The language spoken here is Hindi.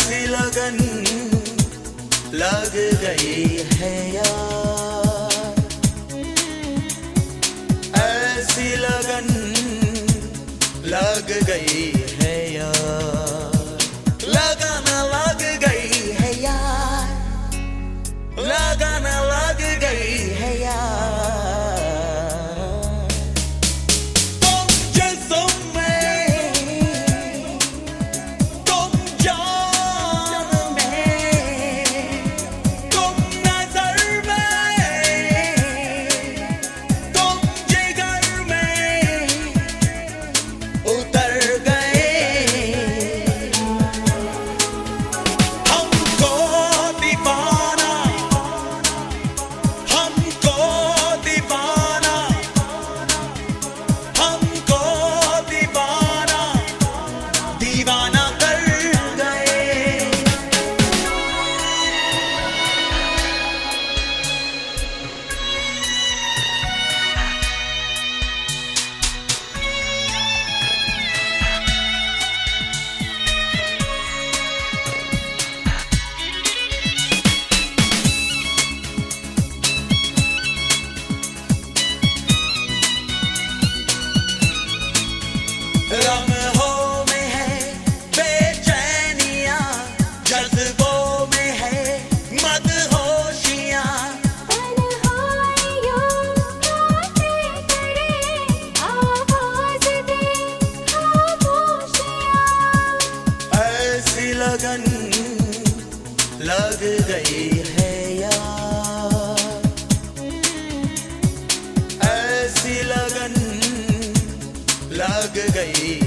ऐसी लगन लग गई है यार, ऐसी लगन लग गई है यार, लगन लग गई है यार, लगन लग गई है यार। तुम जिस्म में, तुम जान में, तुम नजर में, तुम जिगर में उतर गए। हमको दीवाना, हमको दीवाना, हमको दीवाना, दीवाना कर गए। लम्हों में है बेचैनियां, जज्बों में है मदहोशियां, तन्हाइयों बातें करे, आवाज़ दे खामोशियाँ। ऐसी लगन लग गई है यार, ऐसी लगन लग गई